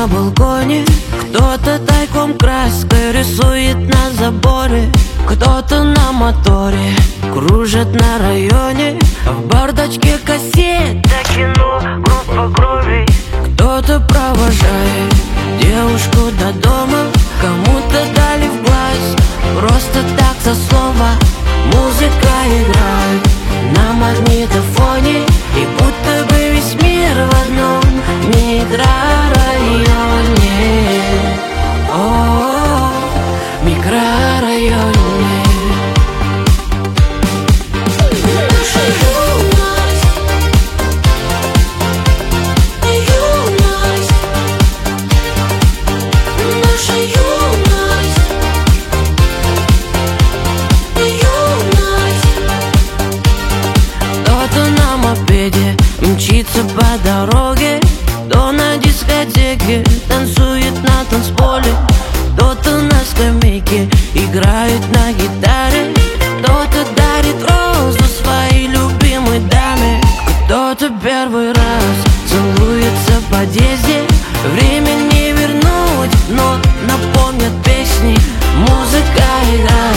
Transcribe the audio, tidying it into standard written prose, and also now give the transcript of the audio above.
на балконе, кто-то тайком краской рисует на заборе, кто-то на моторе кружит на районе, в бардачке кассета кино, группа крови. Кто-то провожает девушку до дома, кому-то дали в глаз просто так за слово. Музыка играет на магнитофоне, и будто бы весь мир в одном микрорайоне. О, микрорайоне. Мчится по дороге, кто на дискотеке танцует на танцполе, кто-то на скамейке играет на гитаре, кто-то дарит розу своей любимой даме, кто-то первый раз целуется в подъезде. Время не вернуть, но напомнят песни, музыка играет